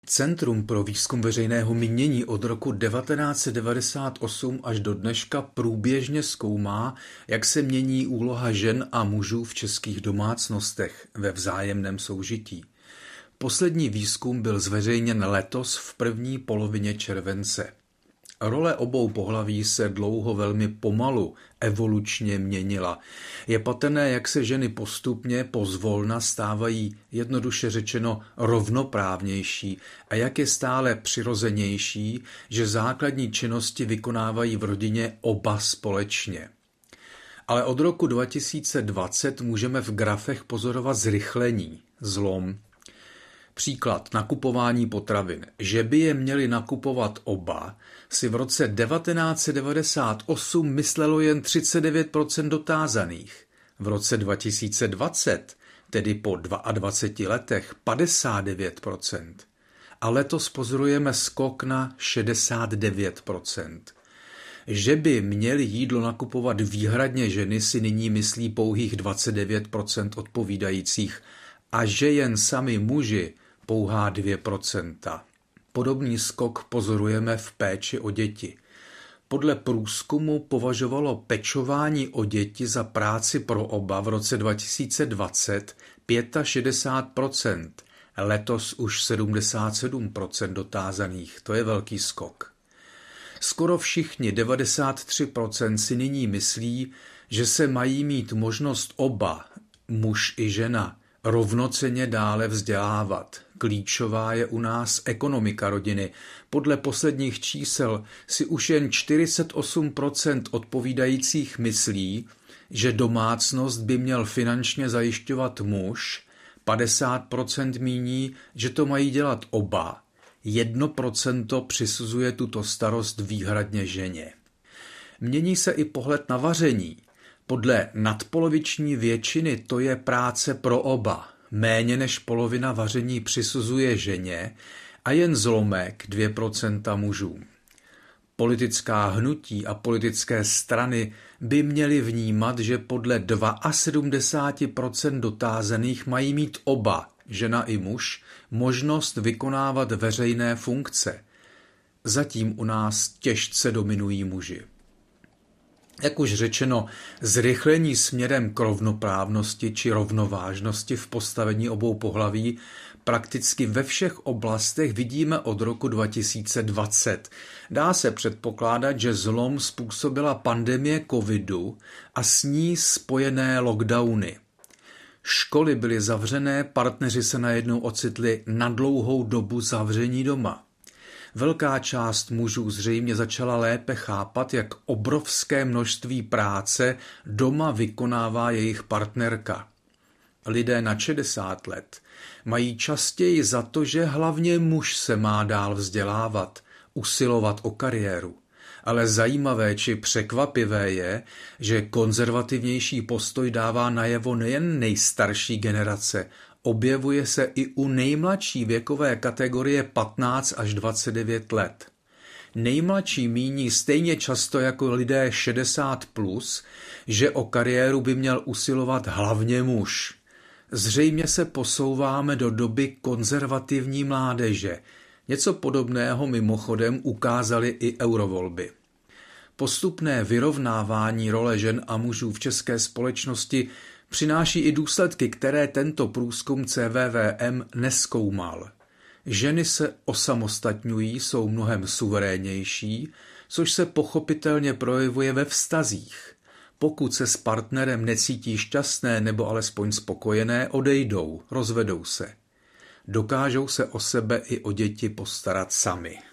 Centrum pro výzkum veřejného mínění od roku 1998 až do dneška průběžně zkoumá, jak se mění úloha žen a mužů v českých domácnostech ve vzájemném soužití. Poslední výzkum byl zveřejněn letos v první polovině července. Role obou pohlaví se dlouho velmi pomalu evolučně měnila. Je patrné, jak se ženy postupně pozvolna stávají, jednoduše řečeno, rovnoprávnější a jak je stále přirozenější, že základní činnosti vykonávají v rodině oba společně. Ale od roku 2020 můžeme v grafech pozorovat zrychlení, zlom. Příklad nakupování potravin. Že by je měli nakupovat oba, si v roce 1998 myslelo jen 39% dotázaných. V roce 2020, tedy po 22 letech, 59%. A letos pozorujeme skok na 69%. Že by měli jídlo nakupovat výhradně ženy, si nyní myslí pouhých 29% odpovídajících a že jen sami muži pouhá 2%. Podobný skok pozorujeme v péči o děti. Podle průzkumu považovalo pečování o děti za práci pro oba v roce 2020 65%, letos už 77% dotázaných, to je velký skok. Skoro všichni, 93%, si nyní myslí, že se mají mít možnost oba, muž i žena, rovnocenně dále vzdělávat. Klíčová je u nás ekonomika rodiny. Podle posledních čísel si už jen 48% odpovídajících myslí, že domácnost by měl finančně zajišťovat muž, 50% míní, že to mají dělat oba, 1% přisuzuje tuto starost výhradně ženě. Mění se i pohled na vaření. Podle nadpoloviční většiny to je práce pro oba. Méně než polovina vaření přisuzuje ženě a jen zlomek 2% mužům. Politická hnutí a politické strany by měly vnímat, že podle 72% dotázaných mají mít oba, žena i muž, možnost vykonávat veřejné funkce. Zatím u nás těžce dominují muži. Jak už řečeno, zrychlení směrem k rovnoprávnosti či rovnovážnosti v postavení obou pohlaví prakticky ve všech oblastech vidíme od roku 2020. Dá se předpokládat, že zlom způsobila pandemie covidu a s ní spojené lockdowny. Školy byly zavřené, partneři se najednou ocitli na dlouhou dobu zavření doma. Velká část mužů zřejmě začala lépe chápat, jak obrovské množství práce doma vykonává jejich partnerka. Lidé na 60 let mají častěji za to, že hlavně muž se má dál vzdělávat, usilovat o kariéru. Ale zajímavé či překvapivé je, že konzervativnější postoj dává najevo nejen nejstarší generace, objevuje se i u nejmladší věkové kategorie 15 až 29 let. Nejmladší míní stejně často jako lidé 60+, že o kariéru by měl usilovat hlavně muž. Zřejmě se posouváme do doby konzervativní mládeže. Něco podobného mimochodem ukázaly i eurovolby. Postupné vyrovnávání role žen a mužů v české společnosti přináší i důsledky, které tento průzkum CVVM nezkoumal. Ženy se osamostatňují, jsou mnohem suverénnější, což se pochopitelně projevuje ve vztazích. Pokud se s partnerem necítí šťastné nebo alespoň spokojené, odejdou, rozvedou se. Dokážou se o sebe i o děti postarat sami.